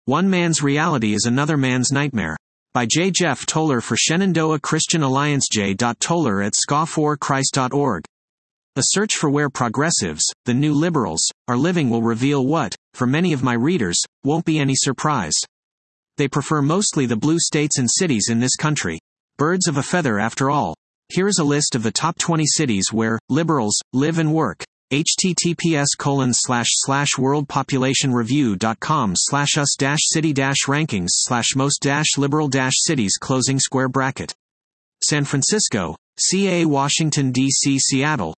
One Man's Reality is Another Man's Nightmare. By J. Jeff Toller for Shenandoah Christian Alliance. J.Toller at scaforchrist.org. A search for where progressives, the new liberals, are living will reveal what, for many of my readers, won't be any surprise. They prefer mostly the blue states and cities in this country. Birds of a feather after all. Here is a list of the top 20 cities where liberals live and work. https://worldpopulation-review.com/us-city-rankings/most-liberal-cities San Francisco, CA Washington, D.C. Seattle,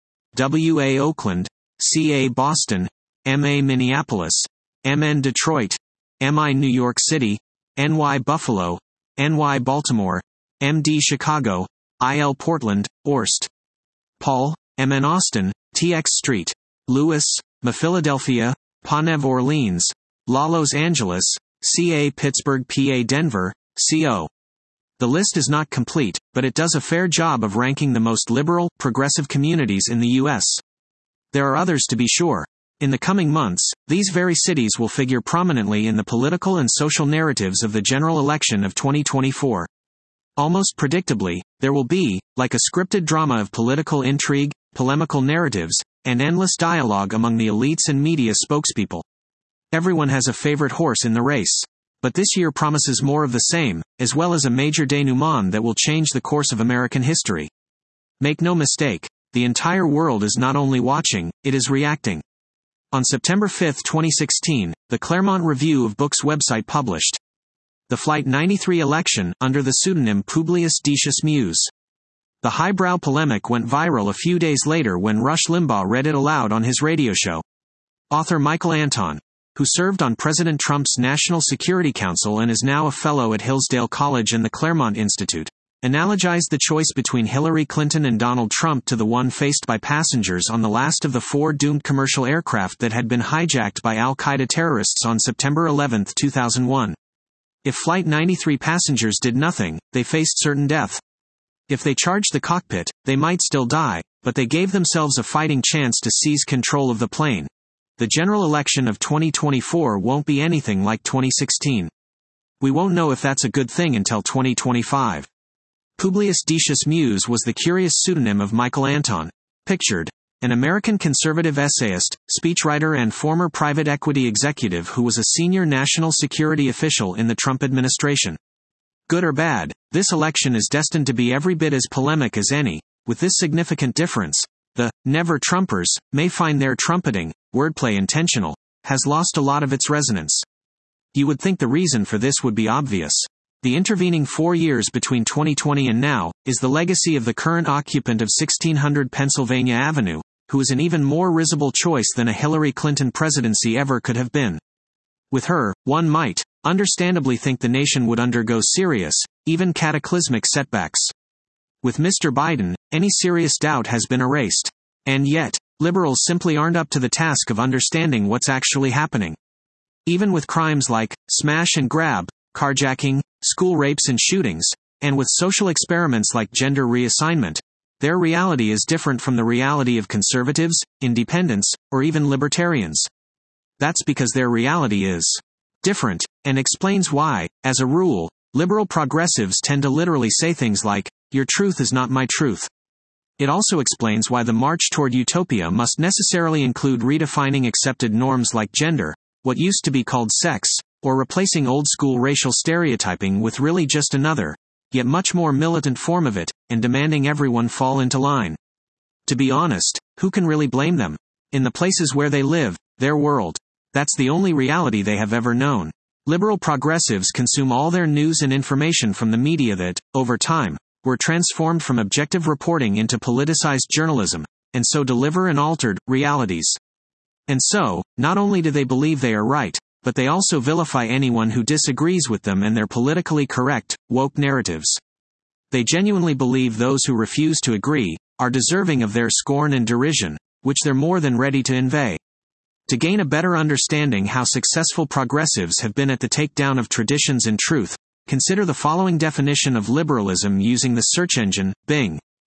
WA Oakland, CA Boston, MA Minneapolis, MN Detroit, MI New York City, NY Buffalo, NY Baltimore, MD Chicago, IL Portland, Orst, Paul, MN Austin, TX Street, Lewis, MA Philadelphia, PA Orleans, LA Los Angeles, CA Pittsburgh PA Denver, CO. The list is not complete, but it does a fair job of ranking the most liberal, progressive communities in the U.S. There are others to be sure. In the coming months, these very cities will figure prominently in the political and social narratives of the general election of 2024. Almost predictably, there will be, like a scripted drama of political intrigue, polemical narratives, and endless dialogue among the elites and media spokespeople. Everyone has a favorite horse in the race. But this year promises more of the same, as well as a major denouement that will change the course of American history. Make no mistake, the entire world is not only watching, it is reacting. On September 5, 2016, the Claremont Review of Books website published the Flight 93 election under the pseudonym Publius Decius Mus. The highbrow polemic went viral a few days later when Rush Limbaugh read it aloud on his radio show. Author Michael Anton, who served on President Trump's National Security Council and is now a fellow at Hillsdale College and the Claremont Institute, analogized the choice between Hillary Clinton and Donald Trump to the one faced by passengers on the last of the 4 doomed commercial aircraft that had been hijacked by al-Qaeda terrorists on September 11, 2001. If Flight 93 passengers did nothing, they faced certain death. If they charged the cockpit, they might still die, but they gave themselves a fighting chance to seize control of the plane. The general election of 2024 won't be anything like 2016. We won't know if that's a good thing until 2025. Publius Decius Mus was the curious pseudonym of Michael Anton. Pictured, an American conservative essayist, speechwriter and former private equity executive who was a senior national security official in the Trump administration. Good or bad, this election is destined to be every bit as polemic as any, with this significant difference. The Never Trumpers may find their trumpeting, wordplay intentional, has lost a lot of its resonance. You would think the reason for this would be obvious. The intervening 4 years between 2020 and now is the legacy of the current occupant of 1600 Pennsylvania Avenue, who is an even more risible choice than a Hillary Clinton presidency ever could have been. With her, one might, understandably think the nation would undergo serious, even cataclysmic setbacks. With Mr. Biden, any serious doubt has been erased. And yet, liberals simply aren't up to the task of understanding what's actually happening. Even with crimes like smash and grab, carjacking, school rapes and shootings, and with social experiments like gender reassignment, their reality is different from the reality of conservatives, independents, or even libertarians. That's because their reality is different, and explains why, as a rule, liberal progressives tend to literally say things like, "Your truth is not my truth." It also explains why the march toward utopia must necessarily include redefining accepted norms like gender, what used to be called sex, or replacing old-school racial stereotyping with really just another, yet much more militant form of it, and demanding everyone fall into line. To be honest, who can really blame them? In the places where they live, their world, that's the only reality they have ever known. Liberal progressives consume all their news and information from the media that, over time, were transformed from objective reporting into politicized journalism, and so deliver an altered realities. And so, not only do they believe they are right, but they also vilify anyone who disagrees with them and their politically correct, woke narratives. They genuinely believe those who refuse to agree are deserving of their scorn and derision, which they're more than ready to inveigh. To gain a better understanding how successful progressives have been at the takedown of traditions and truth, consider the following definition of liberalism using the search engine, Bing.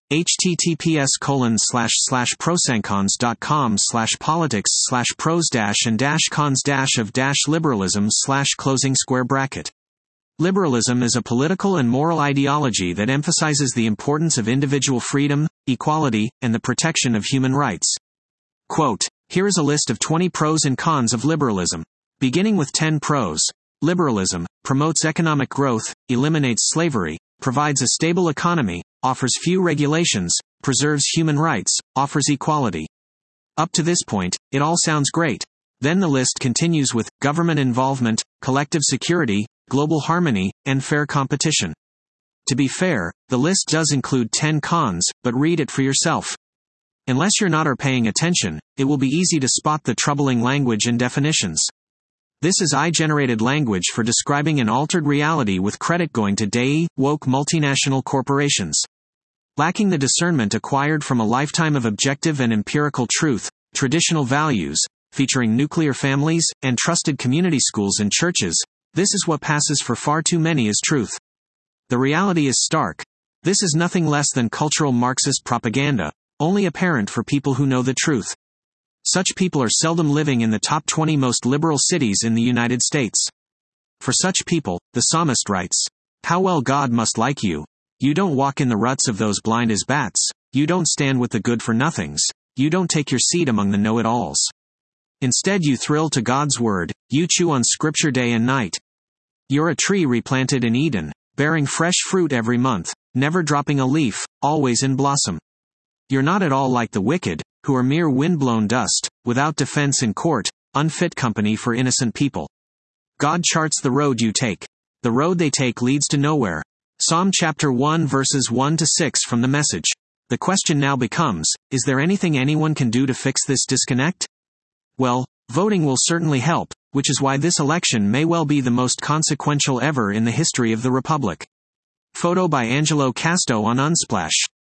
https://pros-and-cons.com/politics/pros-and-cons-of-liberalism/. Liberalism is a political and moral ideology that emphasizes the importance of individual freedom, equality, and the protection of human rights. Quote, here is a list of 20 pros and cons of liberalism. Beginning with 10 pros. Liberalism promotes economic growth, eliminates slavery, provides a stable economy, offers few regulations, preserves human rights, offers equality. Up to this point, it all sounds great. Then the list continues with government involvement, collective security, global harmony, and fair competition. To be fair, the list does include 10 cons, but read it for yourself. Unless you're not or paying attention, it will be easy to spot the troubling language and definitions. This is AI-generated language for describing an altered reality with credit going to DAI, woke multinational corporations. Lacking the discernment acquired from a lifetime of objective and empirical truth, traditional values, featuring nuclear families, and trusted community schools and churches, this is what passes for far too many as truth. The reality is stark. This is nothing less than cultural Marxist propaganda, only apparent for people who know the truth. Such people are seldom living in the top 20 most liberal cities in the United States. For such people, the psalmist writes, "How well God must like you. You don't walk in the ruts of those blind as bats. You don't stand with the good-for-nothings. You don't take your seat among the know-it-alls. Instead you thrill to God's word, you chew on scripture day and night. You're a tree replanted in Eden, bearing fresh fruit every month, never dropping a leaf, always in blossom. You're not at all like the wicked, who are mere wind-blown dust, without defense in court, unfit company for innocent people. God charts the road you take. The road they take leads to nowhere." Psalm chapter 1 verses 1-6 from the Message. The question now becomes, is there anything anyone can do to fix this disconnect? Well, voting will certainly help, which is why this election may well be the most consequential ever in the history of the Republic. Photo by Angelo Casto on Unsplash.